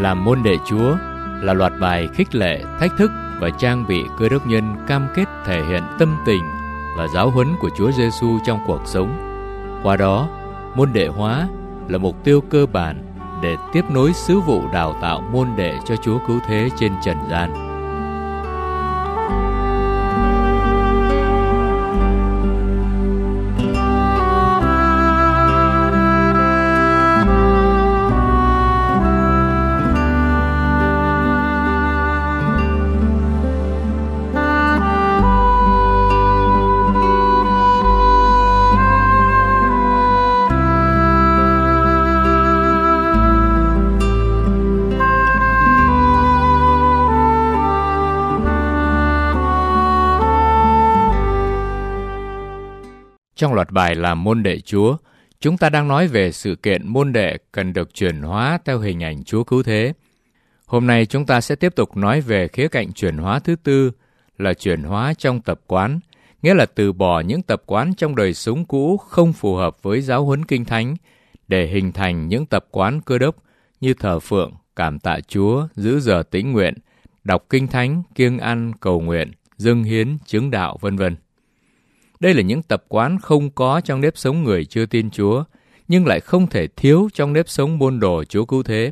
Làm môn đệ Chúa là loạt bài khích lệ, thách thức và trang bị Cơ đốc nhân cam kết thể hiện tâm tình và giáo huấn của Chúa Giêsu trong cuộc sống. Qua đó, môn đệ hóa là mục tiêu cơ bản để tiếp nối sứ vụ đào tạo môn đệ cho Chúa Cứu Thế trên trần gian. Trong loạt bài làm môn đệ Chúa, chúng ta đang nói về sự kiện môn đệ cần được chuyển hóa theo hình ảnh Chúa Cứu Thế. Hôm nay chúng ta sẽ tiếp tục nói về khía cạnh chuyển hóa thứ tư là chuyển hóa trong tập quán, nghĩa là từ bỏ những tập quán trong đời sống cũ không phù hợp với giáo huấn Kinh Thánh để hình thành những tập quán Cơ đốc như thờ phượng, cảm tạ Chúa, giữ giờ tĩnh nguyện, đọc Kinh Thánh, kiêng ăn, cầu nguyện, dâng hiến, chứng đạo, v.v. Đây là những tập quán không có trong nếp sống người chưa tin Chúa, nhưng lại không thể thiếu trong nếp sống môn đồ Chúa Cứu Thế.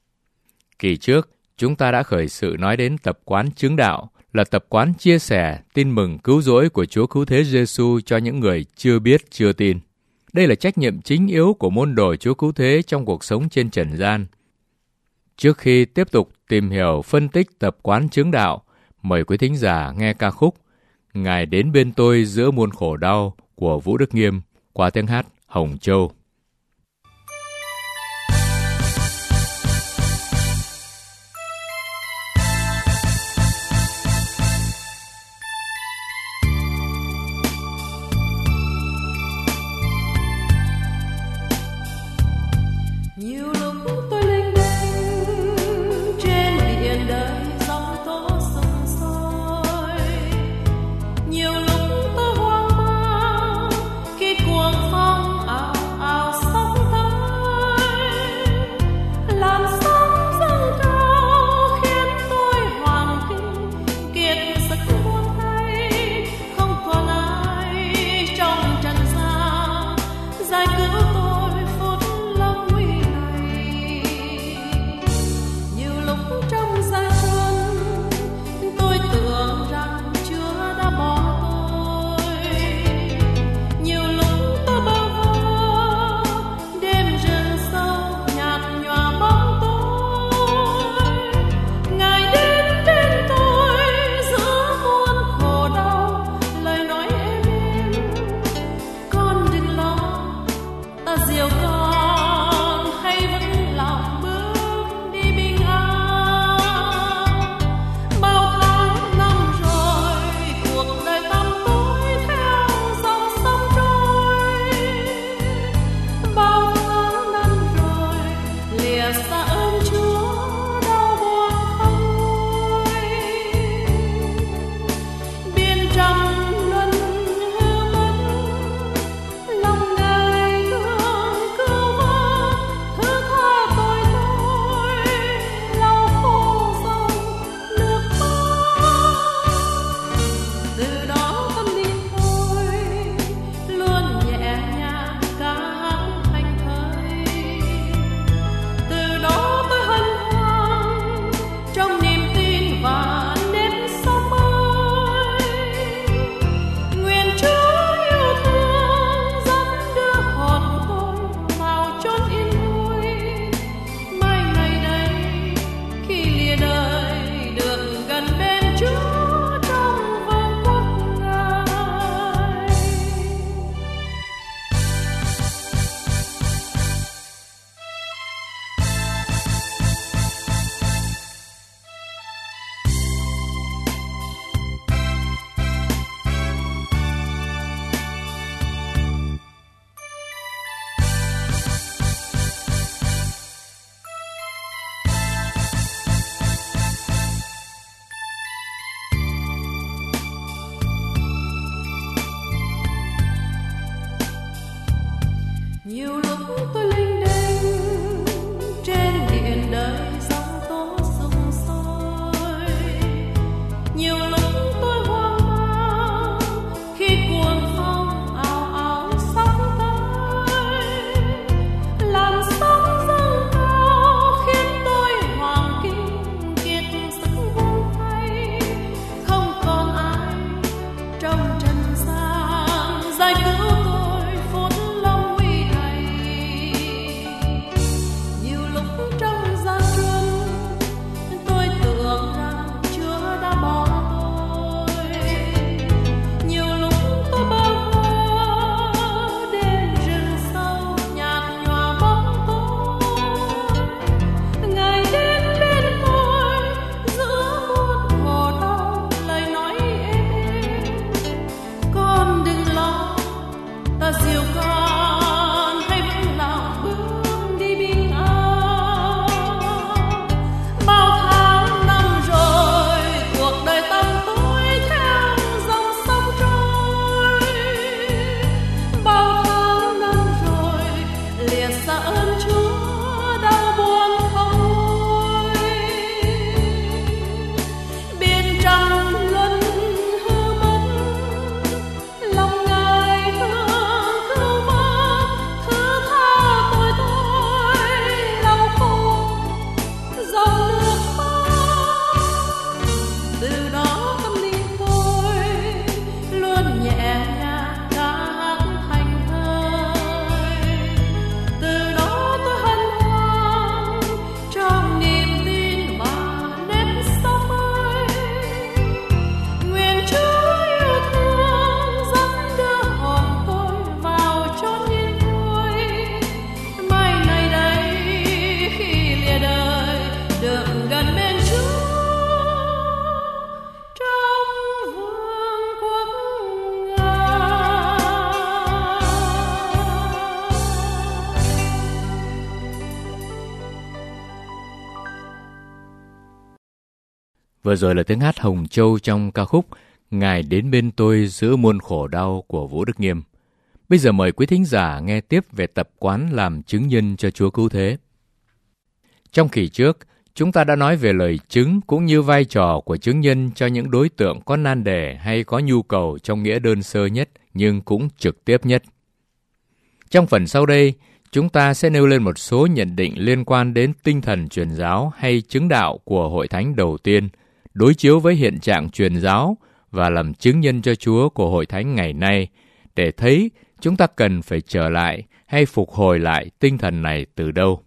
Kỳ trước, chúng ta đã khởi sự nói đến tập quán chứng đạo, là tập quán chia sẻ tin mừng cứu rỗi của Chúa Cứu Thế Giêsu cho những người chưa biết, chưa tin. Đây là trách nhiệm chính yếu của môn đồ Chúa Cứu Thế trong cuộc sống trên trần gian. Trước khi tiếp tục tìm hiểu phân tích tập quán chứng đạo, mời quý thính giả nghe ca khúc Ngài đến bên tôi giữa muôn khổ đau của Vũ Đức Nghiêm qua tiếng hát Hồng Châu. Nhiều lúc tôi hoang mang khi cuồng phong ào ào được gần bên Chúa trong vương quốc Ngài. Vừa rồi là tiếng hát Hồng Châu trong ca khúc Ngài đến bên tôi giữa muôn khổ đau của Vũ Đức Nghiêm. Bây giờ mời quý thính giả nghe tiếp về tập quán làm chứng nhân cho Chúa Cứu Thế. Trong kỳ trước, chúng ta đã nói về lời chứng cũng như vai trò của chứng nhân cho những đối tượng có nan đề hay có nhu cầu trong nghĩa đơn sơ nhất nhưng cũng trực tiếp nhất. Trong phần sau đây, chúng ta sẽ nêu lên một số nhận định liên quan đến tinh thần truyền giáo hay chứng đạo của hội thánh đầu tiên, đối chiếu với hiện trạng truyền giáo và làm chứng nhân cho Chúa của hội thánh ngày nay, để thấy chúng ta cần phải trở lại hay phục hồi lại tinh thần này từ đâu.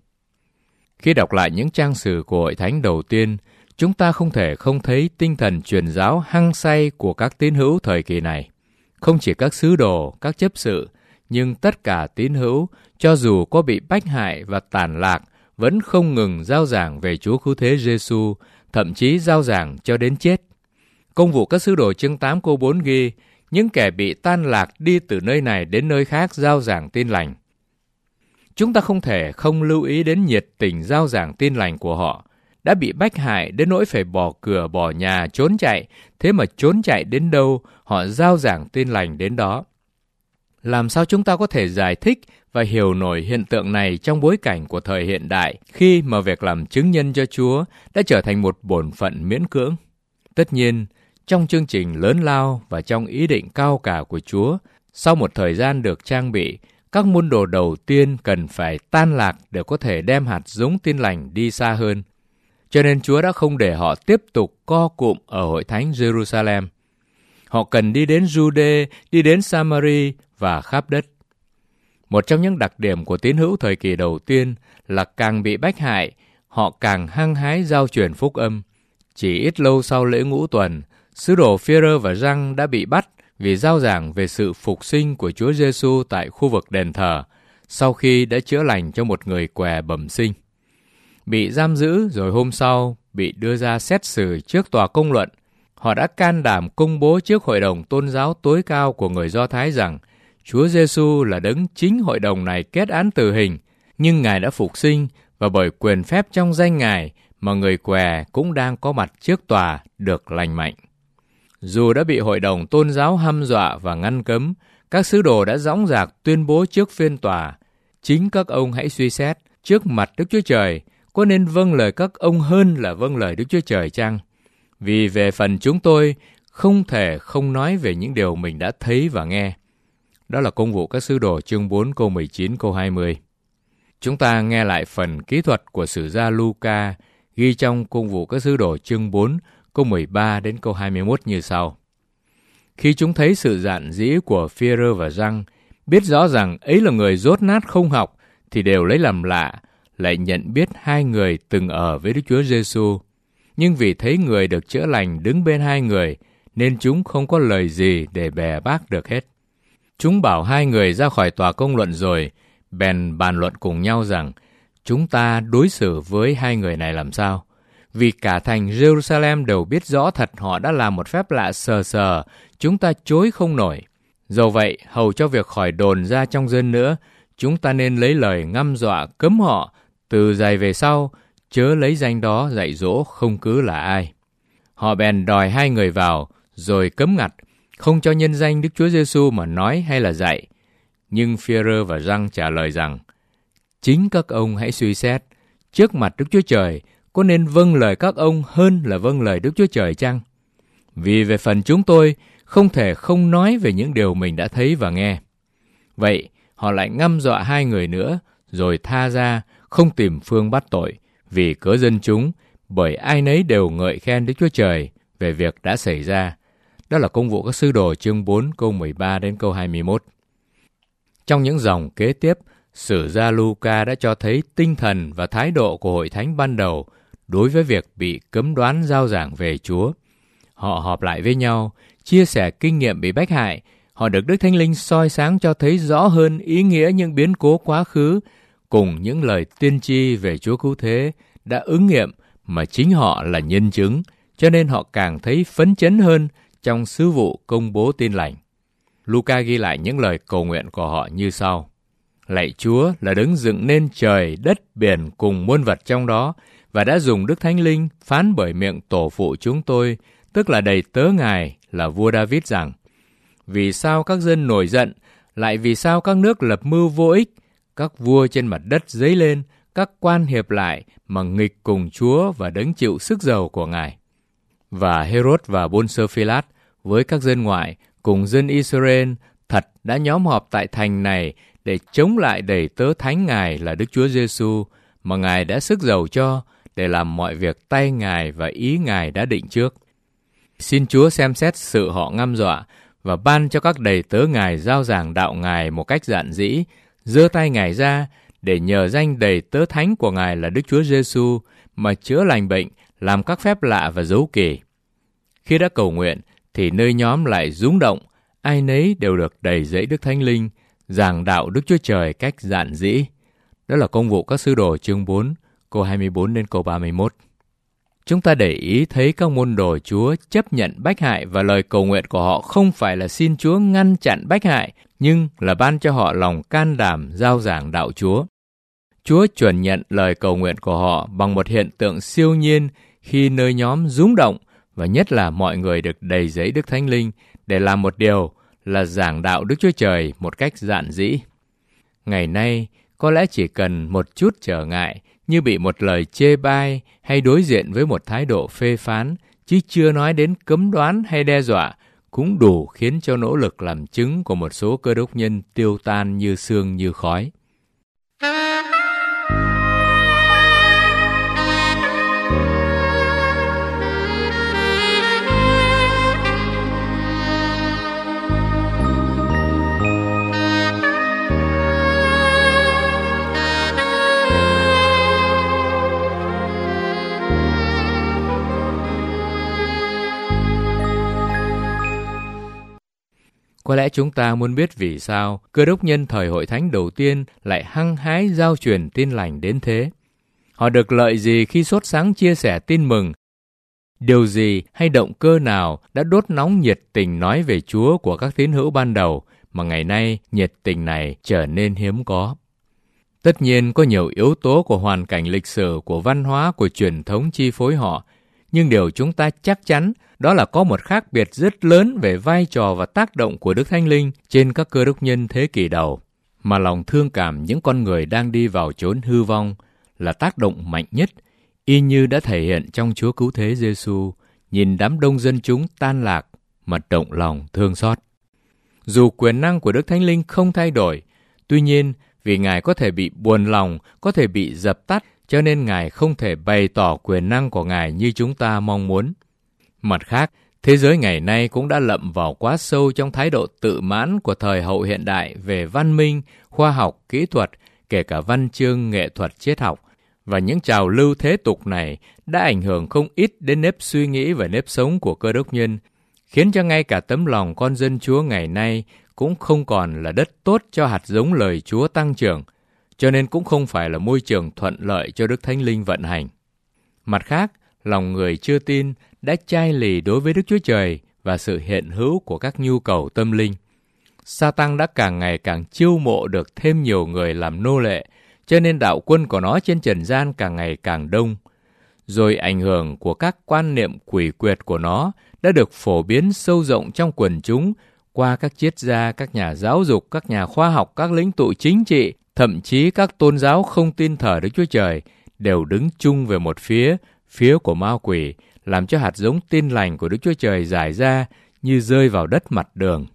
Khi đọc lại những trang sử của hội thánh đầu tiên, chúng ta không thể không thấy tinh thần truyền giáo hăng say của các tín hữu thời kỳ này. Không chỉ các sứ đồ, các chấp sự, nhưng tất cả tín hữu, cho dù có bị bách hại và tàn lạc, vẫn không ngừng rao giảng về Chúa Cứu Thế Giêsu, thậm chí rao giảng cho đến chết. Công vụ các sứ đồ chương 8 câu 4 ghi, những kẻ bị tan lạc đi từ nơi này đến nơi khác rao giảng tin lành. Chúng ta không thể không lưu ý đến nhiệt tình rao giảng tin lành của họ. Đã bị bách hại đến nỗi phải bỏ cửa bỏ nhà trốn chạy, thế mà trốn chạy đến đâu, họ rao giảng tin lành đến đó. Làm sao chúng ta có thể giải thích và hiểu nổi hiện tượng này trong bối cảnh của thời hiện đại, khi mà việc làm chứng nhân cho Chúa đã trở thành một bổn phận miễn cưỡng? Tất nhiên, trong chương trình lớn lao và trong ý định cao cả của Chúa, sau một thời gian được trang bị, các môn đồ đầu tiên cần phải tan lạc để có thể đem hạt giống tin lành đi xa hơn. Cho nên Chúa đã không để họ tiếp tục co cụm ở hội thánh Jerusalem. Họ cần đi đến Jude, đi đến Samari và khắp đất. Một trong những đặc điểm của tín hữu thời kỳ đầu tiên là càng bị bách hại, họ càng hăng hái giao truyền phúc âm. Chỉ ít lâu sau lễ Ngũ Tuần, sứ đồ Phi-e-rơ và Giăng đã bị bắt vì rao giảng về sự phục sinh của Chúa Giêsu tại khu vực đền thờ, sau khi đã chữa lành cho một người què bẩm sinh. Bị giam giữ rồi hôm sau bị đưa ra xét xử trước tòa công luận, họ đã can đảm công bố trước hội đồng tôn giáo tối cao của người Do Thái rằng Chúa Giêsu là đấng chính hội đồng này kết án tử hình, nhưng Ngài đã phục sinh và bởi quyền phép trong danh Ngài mà người què cũng đang có mặt trước tòa được lành mạnh. Dù đã bị hội đồng tôn giáo hăm dọa và ngăn cấm, các sứ đồ đã dõng dạc tuyên bố trước phiên tòa, chính các ông hãy suy xét trước mặt Đức Chúa Trời, có nên vâng lời các ông hơn là vâng lời Đức Chúa Trời chăng? Vì về phần chúng tôi, không thể không nói về những điều mình đã thấy và nghe. Đó là Công vụ các sứ đồ chương 4 câu 19 câu 20. Chúng ta nghe lại phần kỹ thuật của sử gia Luca ghi trong Công vụ các sứ đồ chương 4 câu 13 đến câu 21 như sau. Khi chúng thấy sự dạn dĩ của Phi-e-rơ và Giăng, biết rõ rằng ấy là người dốt nát không học, thì đều lấy làm lạ, lại nhận biết hai người từng ở với Đức Chúa Giêsu. Nhưng vì thấy người được chữa lành đứng bên hai người, nên chúng không có lời gì để bè bác được hết. Chúng bảo hai người ra khỏi tòa công luận rồi, bèn bàn luận cùng nhau rằng, chúng ta đối xử với hai người này làm sao? Vì cả thành Jerusalem đều biết rõ thật họ đã làm một phép lạ sờ sờ, chúng ta chối không nổi. Dầu vậy, hầu cho việc khỏi đồn ra trong dân nữa, chúng ta nên lấy lời ngăm dọa cấm họ, từ giày về sau, chớ lấy danh đó dạy dỗ không cứ là ai. Họ bèn đòi hai người vào, rồi cấm ngặt, không cho nhân danh Đức Chúa Giêsu mà nói hay là dạy. Nhưng Phi-e-rơ và Giăng trả lời rằng, chính các ông hãy suy xét, trước mặt Đức Chúa Trời, có nên vâng lời các ông hơn là vâng lời Đức Chúa Trời chăng? Vì về phần chúng tôi, không thể không nói về những điều mình đã thấy và nghe. Vậy, họ lại ngăm dọa hai người nữa, rồi tha ra, không tìm phương bắt tội, vì cớ dân chúng, bởi ai nấy đều ngợi khen Đức Chúa Trời về việc đã xảy ra. Đó là Công vụ các sứ đồ chương 4 câu 13 đến câu 21. Trong những dòng kế tiếp, sử gia Luca đã cho thấy tinh thần và thái độ của hội thánh ban đầu đối với việc bị cấm đoán rao giảng về Chúa. Họ họp lại với nhau, chia sẻ kinh nghiệm bị bách hại. Họ được Đức Thánh Linh soi sáng cho thấy rõ hơn ý nghĩa những biến cố quá khứ, cùng những lời tiên tri về Chúa Cứu Thế đã ứng nghiệm mà chính họ là nhân chứng, cho nên họ càng thấy phấn chấn hơn trong sứ vụ công bố tin lành. Luca ghi lại những lời cầu nguyện của họ như sau: Lạy Chúa là đấng dựng nên trời, đất, biển cùng muôn vật trong đó, và đã dùng Đức Thánh Linh phán bởi miệng tổ phụ chúng tôi, tức là đầy tớ Ngài là vua David rằng: Vì sao các dân nổi giận, lại vì sao các nước lập mưu vô ích, các vua trên mặt đất dấy lên, các quan hiệp lại mà nghịch cùng Chúa và đấng chịu sức dầu của Ngài. Và Herod và Bôn-sơ-phi-lát với các dân ngoại cùng dân Israel thật đã nhóm họp tại thành này để chống lại đầy tớ thánh Ngài là Đức Chúa Giêsu mà Ngài đã sức dầu cho, để làm mọi việc tay Ngài và ý Ngài đã định trước. Xin Chúa xem xét sự họ ngăm dọa và ban cho các đầy tớ Ngài giao giảng đạo Ngài một cách dạn dĩ, giơ tay Ngài ra để nhờ danh đầy tớ thánh của Ngài là Đức Chúa Giêsu mà chữa lành bệnh, làm các phép lạ và dấu kỳ. Khi đã cầu nguyện thì nơi nhóm lại rúng động, ai nấy đều được đầy dẫy Đức Thánh Linh, giảng đạo Đức Chúa Trời cách dạn dĩ. Đó là Công vụ các sứ đồ chương 4, câu 24 đến câu 31. Chúng ta để ý thấy các môn đồ Chúa chấp nhận bách hại, và lời cầu nguyện của họ không phải là xin Chúa ngăn chặn bách hại, nhưng là ban cho họ lòng can đảm rao giảng đạo Chúa. Chúa chuẩn nhận lời cầu nguyện của họ bằng một hiện tượng siêu nhiên khi nơi nhóm rúng động, và nhất là mọi người được đầy dẫy Đức Thánh Linh để làm một điều là giảng đạo Đức Chúa Trời một cách dạn dĩ. Ngày nay, có lẽ chỉ cần một chút trở ngại như bị một lời chê bai hay đối diện với một thái độ phê phán, chứ chưa nói đến cấm đoán hay đe dọa, cũng đủ khiến cho nỗ lực làm chứng của một số cơ đốc nhân tiêu tan như sương như khói. Có lẽ chúng ta muốn biết vì sao cơ đốc nhân thời Hội Thánh đầu tiên lại hăng hái giao truyền tin lành đến thế. Họ được lợi gì khi sốt sắng chia sẻ tin mừng? Điều gì hay động cơ nào đã đốt nóng nhiệt tình nói về Chúa của các tín hữu ban đầu mà ngày nay nhiệt tình này trở nên hiếm có? Tất nhiên có nhiều yếu tố của hoàn cảnh lịch sử, của văn hóa, của truyền thống chi phối họ, nhưng điều chúng ta chắc chắn đó là có một khác biệt rất lớn về vai trò và tác động của Đức Thánh Linh trên các cơ đốc nhân thế kỷ đầu, mà lòng thương cảm những con người đang đi vào chốn hư vong là tác động mạnh nhất, y như đã thể hiện trong Chúa Cứu Thế Giêsu, nhìn đám đông dân chúng tan lạc mà động lòng thương xót. Dù quyền năng của Đức Thánh Linh không thay đổi, tuy nhiên vì Ngài có thể bị buồn lòng, có thể bị dập tắt, cho nên Ngài không thể bày tỏ quyền năng của Ngài như chúng ta mong muốn. Mặt khác, thế giới ngày nay cũng đã lậm vào quá sâu trong thái độ tự mãn của thời hậu hiện đại về văn minh, khoa học, kỹ thuật, kể cả văn chương, nghệ thuật, triết học. Và những trào lưu thế tục này đã ảnh hưởng không ít đến nếp suy nghĩ và nếp sống của cơ đốc nhân, khiến cho ngay cả tấm lòng con dân Chúa ngày nay cũng không còn là đất tốt cho hạt giống lời Chúa tăng trưởng, cho nên cũng không phải là môi trường thuận lợi cho Đức Thánh Linh vận hành. Mặt khác, lòng người chưa tin đã chai lì đối với Đức Chúa Trời và sự hiện hữu của các nhu cầu tâm linh. Sa-tăng đã càng ngày càng chiêu mộ được thêm nhiều người làm nô lệ, cho nên đạo quân của nó trên trần gian càng ngày càng đông. Rồi ảnh hưởng của các quan niệm quỷ quyệt của nó đã được phổ biến sâu rộng trong quần chúng qua các triết gia, các nhà giáo dục, các nhà khoa học, các lãnh tụ chính trị, thậm chí các tôn giáo không tin thờ Đức Chúa Trời đều đứng chung về một phía của ma quỷ, làm cho hạt giống tin lành của Đức Chúa Trời rải ra như rơi vào đất mặt đường.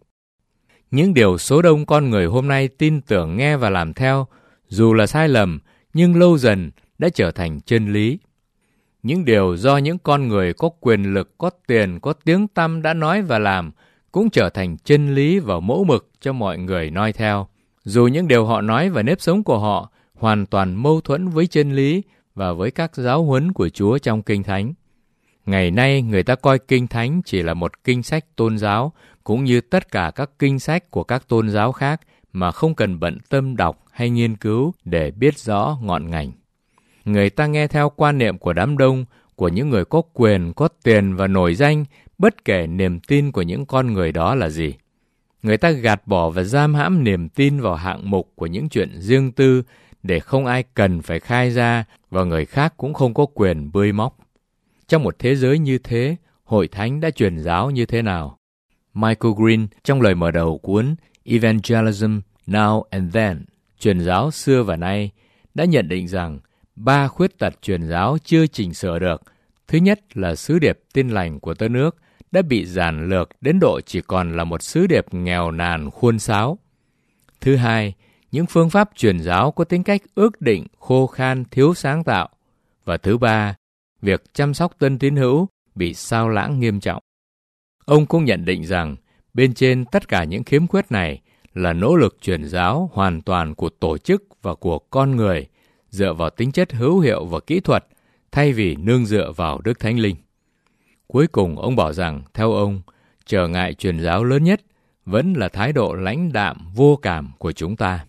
Những điều số đông con người hôm nay tin tưởng, nghe và làm theo, dù là sai lầm, nhưng lâu dần đã trở thành chân lý. Những điều do những con người có quyền lực, có tiền, có tiếng tăm đã nói và làm, cũng trở thành chân lý và mẫu mực cho mọi người noi theo. Dù những điều họ nói và nếp sống của họ hoàn toàn mâu thuẫn với chân lý và với các giáo huấn của Chúa trong Kinh Thánh. Ngày nay, người ta coi Kinh Thánh chỉ là một kinh sách tôn giáo, cũng như tất cả các kinh sách của các tôn giáo khác mà không cần bận tâm đọc hay nghiên cứu để biết rõ ngọn ngành. Người ta nghe theo quan niệm của đám đông, của những người có quyền, có tiền và nổi danh, bất kể niềm tin của những con người đó là gì. Người ta gạt bỏ và giam hãm niềm tin vào hạng mục của những chuyện riêng tư để không ai cần phải khai ra và người khác cũng không có quyền bới móc. Trong một thế giới như thế, Hội Thánh đã truyền giáo như thế nào? Michael Green trong lời mở đầu cuốn Evangelism Now and Then, truyền giáo xưa và nay, đã nhận định rằng 3 khuyết tật truyền giáo chưa chỉnh sửa được. Thứ nhất là sứ điệp tin lành của đất nước đã bị giản lược đến độ chỉ còn là một sứ điệp nghèo nàn khuôn sáo. Thứ hai, những phương pháp truyền giáo có tính cách ước định, khô khan, thiếu sáng tạo. Và thứ ba, việc chăm sóc tân tín hữu bị sao lãng nghiêm trọng. Ông cũng nhận định rằng bên trên tất cả những khiếm khuyết này là nỗ lực truyền giáo hoàn toàn của tổ chức và của con người, dựa vào tính chất hữu hiệu và kỹ thuật, thay vì nương dựa vào Đức Thánh Linh. Cuối cùng ông bảo rằng, theo ông, trở ngại truyền giáo lớn nhất vẫn là thái độ lãnh đạm vô cảm của chúng ta.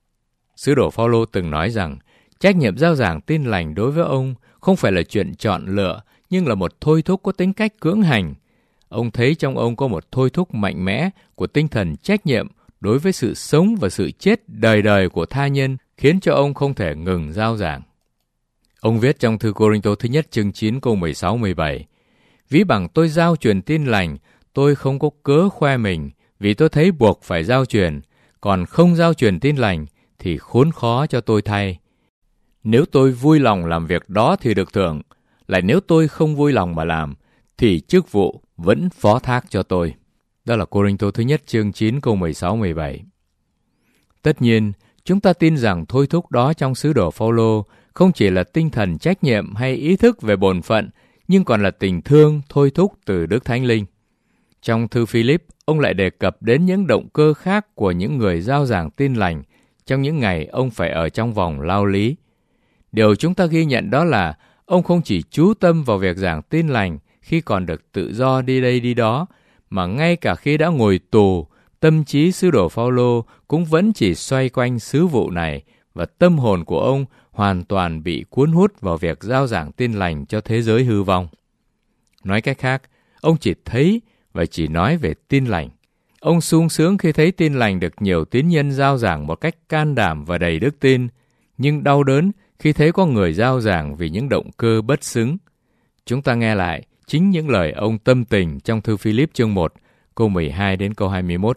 Sứ đồ Phao-lô từng nói rằng, trách nhiệm rao giảng tin lành đối với ông không phải là chuyện chọn lựa, nhưng là một thôi thúc có tính cách cưỡng hành. Ông thấy trong ông có một thôi thúc mạnh mẽ của tinh thần trách nhiệm đối với sự sống và sự chết đời đời của tha nhân, khiến cho ông không thể ngừng rao giảng. Ông viết trong thư Cô-rinh-tô thứ nhất chương 9 câu 16-17, ví bằng tôi giao truyền tin lành, tôi không có cớ khoe mình, vì tôi thấy buộc phải giao truyền, còn không giao truyền tin lành thì khốn khó cho tôi thay. Nếu tôi vui lòng làm việc đó thì được thưởng, lại nếu tôi không vui lòng mà làm, thì chức vụ vẫn phó thác cho tôi. Đó là Cô-rinh-tô thứ nhất chương 9 câu 16-17. Tất nhiên, chúng ta tin rằng thôi thúc đó trong sứ đồ Phao-lô không chỉ là tinh thần trách nhiệm hay ý thức về bổn phận, nhưng còn là tình thương thôi thúc từ Đức Thánh Linh. Trong thư Philip, ông lại đề cập đến những động cơ khác của những người rao giảng tin lành trong những ngày ông phải ở trong vòng lao lý. Điều chúng ta ghi nhận đó là ông không chỉ chú tâm vào việc giảng tin lành khi còn được tự do đi đây đi đó, mà ngay cả khi đã ngồi tù, tâm trí sứ đồ Phao-lô cũng vẫn chỉ xoay quanh sứ vụ này, và tâm hồn của ông hoàn toàn bị cuốn hút vào việc rao giảng tin lành cho thế giới hư vong. Nói cách khác, ông chỉ thấy và chỉ nói về tin lành. Ông sung sướng khi thấy tin lành được nhiều tín nhân rao giảng một cách can đảm và đầy đức tin, nhưng đau đớn khi thấy có người rao giảng vì những động cơ bất xứng. Chúng ta nghe lại chính những lời ông tâm tình trong thư Philip chương 1, câu 12 đến câu 21.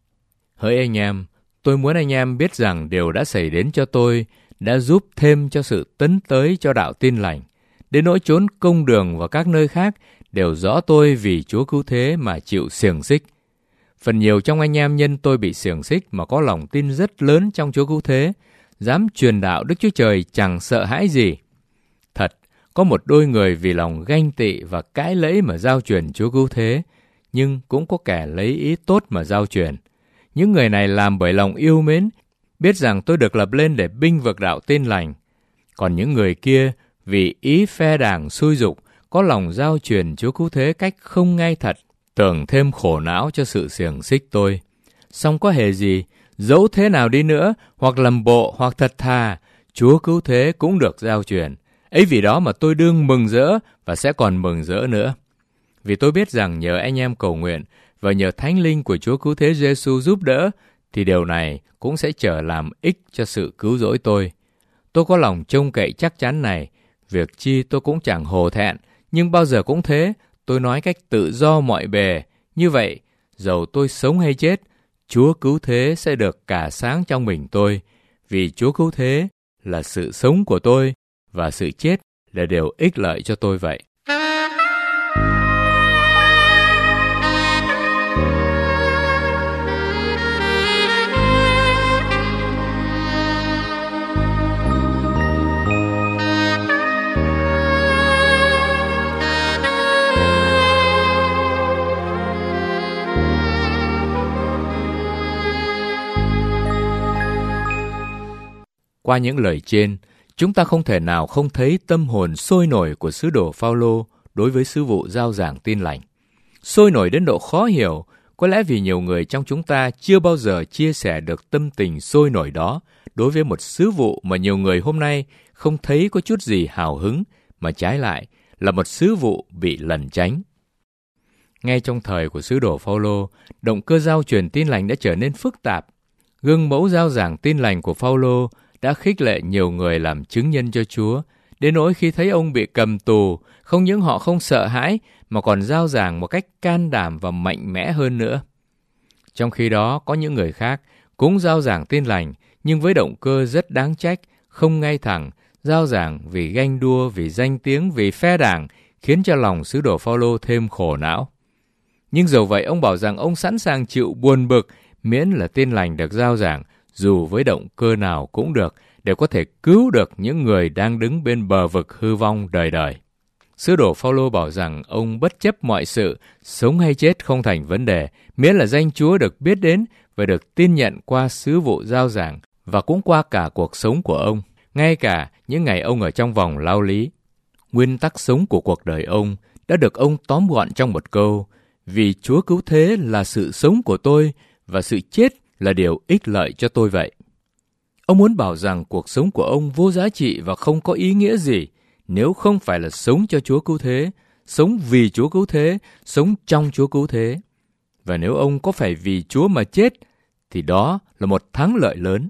Hỡi anh em, tôi muốn anh em biết rằng điều đã xảy đến cho tôi đã giúp thêm cho sự tấn tới cho đạo tin lành. Đến nỗi chốn công đường và các nơi khác đều rõ tôi vì Chúa cứu thế mà chịu xiềng xích. Phần nhiều trong anh em nhân tôi bị xiềng xích mà có lòng tin rất lớn trong Chúa cứu thế, dám truyền đạo Đức Chúa Trời chẳng sợ hãi gì. Thật, có một đôi người vì lòng ganh tị và cãi lẫy mà giao truyền Chúa cứu thế, nhưng cũng có kẻ lấy ý tốt mà giao truyền. Những người này làm bởi lòng yêu mến, biết rằng tôi được lập lên để binh vực đạo tin lành. Còn những người kia vì ý phe đảng xui dục, có lòng giao truyền Chúa cứu thế cách không ngay thật, tưởng thêm khổ não cho sự xiềng xích tôi. Song có hề gì, dẫu thế nào đi nữa, hoặc làm bộ hoặc thật thà, Chúa cứu thế cũng được giao truyền. Ấy vì đó mà tôi đương mừng rỡ và sẽ còn mừng rỡ nữa. Vì tôi biết rằng nhờ anh em cầu nguyện và nhờ Thánh Linh của Chúa cứu thế Giêsu giúp đỡ, thì điều này cũng sẽ trở làm ích cho sự cứu rỗi tôi. Tôi có lòng trông cậy chắc chắn này, việc chi tôi cũng chẳng hổ thẹn, nhưng bao giờ cũng thế, tôi nói cách tự do mọi bề. Như vậy, dầu tôi sống hay chết, Chúa cứu thế sẽ được cả sáng trong mình tôi, vì Chúa cứu thế là sự sống của tôi, và sự chết là điều ích lợi cho tôi vậy. Qua những lời trên, chúng ta không thể nào không thấy tâm hồn sôi nổi của sứ đồ Phao-lô đối với sứ vụ rao giảng tin lành. Sôi nổi đến độ khó hiểu, có lẽ vì nhiều người trong chúng ta chưa bao giờ chia sẻ được tâm tình sôi nổi đó đối với một sứ vụ mà nhiều người hôm nay không thấy có chút gì hào hứng, mà trái lại là một sứ vụ bị lẩn tránh. Ngay trong thời của sứ đồ Phao-lô, động cơ giao truyền tin lành đã trở nên phức tạp. Gương mẫu rao giảng tin lành của Phao-lô đã khích lệ nhiều người làm chứng nhân cho Chúa, đến nỗi khi thấy ông bị cầm tù, không những họ không sợ hãi, mà còn rao giảng một cách can đảm và mạnh mẽ hơn nữa. Trong khi đó, có những người khác cũng rao giảng tin lành, nhưng với động cơ rất đáng trách, không ngay thẳng, rao giảng vì ganh đua, vì danh tiếng, vì phe đảng, khiến cho lòng sứ đồ Phao-lô thêm khổ não. Nhưng dầu vậy, ông bảo rằng ông sẵn sàng chịu buồn bực, miễn là tin lành được rao giảng, dù với động cơ nào cũng được, để có thể cứu được những người đang đứng bên bờ vực hư vong đời đời. Sứ đồ Phao-lô bảo rằng ông bất chấp mọi sự, sống hay chết không thành vấn đề, miễn là danh Chúa được biết đến và được tin nhận qua sứ vụ rao giảng và cũng qua cả cuộc sống của ông, ngay cả những ngày ông ở trong vòng lao lý. Nguyên tắc sống của cuộc đời ông đã được ông tóm gọn trong một câu: vì Chúa cứu thế là sự sống của tôi và sự chết là điều ích lợi cho tôi vậy. Ông muốn bảo rằng cuộc sống của ông vô giá trị và không có ý nghĩa gì nếu không phải là sống cho Chúa cứu thế, sống vì Chúa cứu thế, sống trong Chúa cứu thế. Và nếu ông có phải vì Chúa mà chết, thì đó là một thắng lợi lớn.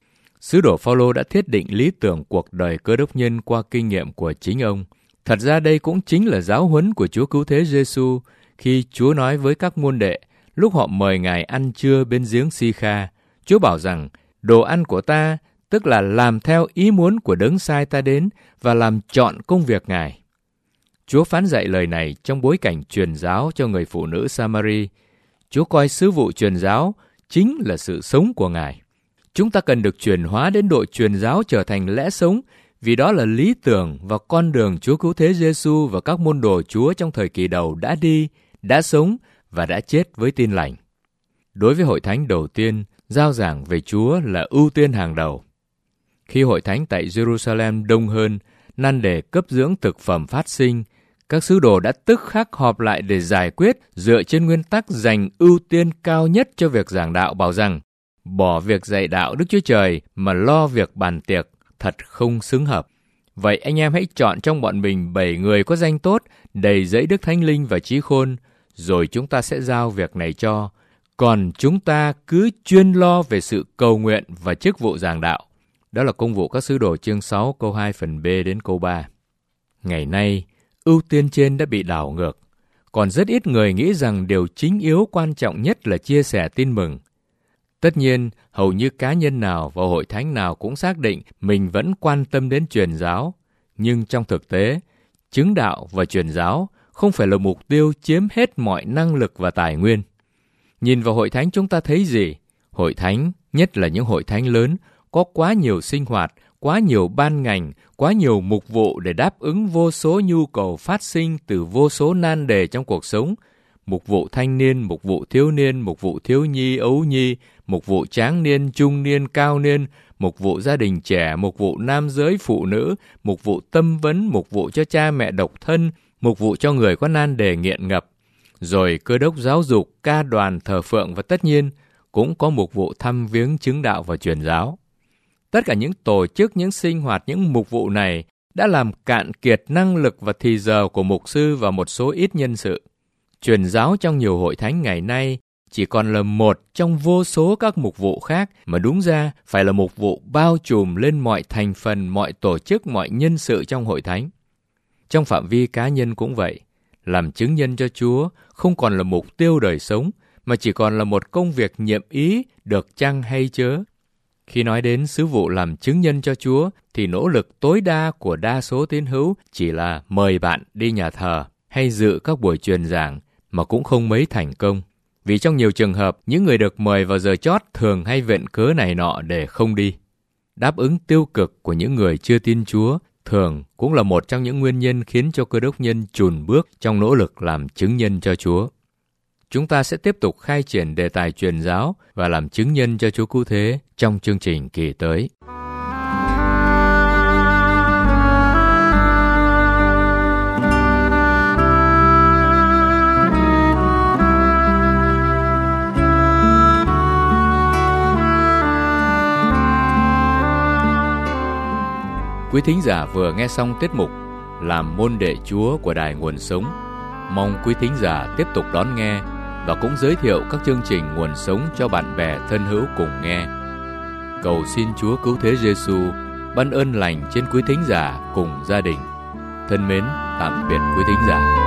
Sứ đồ Phao-lô đã thiết định lý tưởng cuộc đời cơ đốc nhân qua kinh nghiệm của chính ông. Thật ra đây cũng chính là giáo huấn của Chúa cứu thế Giêsu khi Chúa nói với các môn đệ lúc họ mời Ngài ăn trưa bên giếng Si-kha. Chúa bảo rằng đồ ăn của ta tức là làm theo ý muốn của đấng sai ta đến và làm trọn công việc Ngài. Chúa phán dạy lời này trong bối cảnh truyền giáo cho người phụ nữ Samari. Chúa coi sứ vụ truyền giáo chính là sự sống của Ngài. Chúng ta cần được chuyển hóa đến độ truyền giáo trở thành lẽ sống, vì đó là lý tưởng và con đường Chúa cứu thế Giêsu và các môn đồ Chúa trong thời kỳ đầu đã đi, đã sống và đã chết với tin lành. Đối với hội thánh đầu tiên, rao giảng về Chúa là ưu tiên hàng đầu. Khi hội thánh tại Jerusalem đông hơn, nan đề cấp dưỡng thực phẩm phát sinh, các sứ đồ đã tức khắc họp lại để giải quyết dựa trên nguyên tắc dành ưu tiên cao nhất cho việc giảng đạo, bảo rằng bỏ việc dạy đạo Đức Chúa Trời mà lo việc bàn tiệc thật không xứng hợp. Vậy anh em hãy chọn trong bọn mình 7 người có danh tốt, đầy dẫy Đức Thánh Linh và trí khôn, rồi chúng ta sẽ giao việc này cho. Còn chúng ta cứ chuyên lo về sự cầu nguyện và chức vụ giảng đạo. Đó là Công vụ các sứ đồ chương 6 câu 2 phần B đến câu 3. Ngày nay, ưu tiên trên đã bị đảo ngược. Còn rất ít người nghĩ rằng điều chính yếu quan trọng nhất là chia sẻ tin mừng. Tất nhiên, hầu như cá nhân nào và hội thánh nào cũng xác định mình vẫn quan tâm đến truyền giáo. Nhưng trong thực tế, chứng đạo và truyền giáo không phải là mục tiêu chiếm hết mọi năng lực và tài nguyên. Nhìn vào hội thánh chúng ta thấy gì? Hội thánh, nhất là những hội thánh lớn, có quá nhiều sinh hoạt, quá nhiều ban ngành, quá nhiều mục vụ để đáp ứng vô số nhu cầu phát sinh từ vô số nan đề trong cuộc sống. Mục vụ thanh niên, mục vụ thiếu niên, mục vụ thiếu nhi, ấu nhi, mục vụ tráng niên, trung niên, cao niên, mục vụ gia đình trẻ, mục vụ nam giới, phụ nữ, mục vụ tâm vấn, mục vụ cho cha mẹ độc thân, mục vụ cho người có nan đề nghiện ngập. Rồi cơ đốc giáo dục, ca đoàn, thờ phượng và tất nhiên cũng có mục vụ thăm viếng chứng đạo và truyền giáo. Tất cả những tổ chức, những sinh hoạt, những mục vụ này đã làm cạn kiệt năng lực và thì giờ của mục sư và một số ít nhân sự. Truyền giáo trong nhiều hội thánh ngày nay chỉ còn là một trong vô số các mục vụ khác, mà đúng ra phải là mục vụ bao trùm lên mọi thành phần, mọi tổ chức, mọi nhân sự trong hội thánh. Trong phạm vi cá nhân cũng vậy, làm chứng nhân cho Chúa không còn là mục tiêu đời sống, mà chỉ còn là một công việc nhiệm ý được chăng hay chớ. Khi nói đến sứ vụ làm chứng nhân cho Chúa, thì nỗ lực tối đa của đa số tín hữu chỉ là mời bạn đi nhà thờ hay dự các buổi truyền giảng, mà cũng không mấy thành công. Vì trong nhiều trường hợp, những người được mời vào giờ chót thường hay viện cớ này nọ để không đi. Đáp ứng tiêu cực của những người chưa tin Chúa thường cũng là một trong những nguyên nhân khiến cho cơ đốc nhân chùn bước trong nỗ lực làm chứng nhân cho Chúa. Chúng ta sẽ tiếp tục khai triển đề tài truyền giáo và làm chứng nhân cho Chúa cứu thế trong chương trình kỳ tới. Quý thính giả vừa nghe xong tiết mục Làm môn đệ Chúa của Đài Nguồn Sống. Mong quý thính giả tiếp tục đón nghe và cũng giới thiệu các chương trình Nguồn Sống cho bạn bè thân hữu cùng nghe. Cầu xin Chúa Cứu Thế Giêsu ban ơn lành trên quý thính giả cùng gia đình. Thân mến, tạm biệt quý thính giả.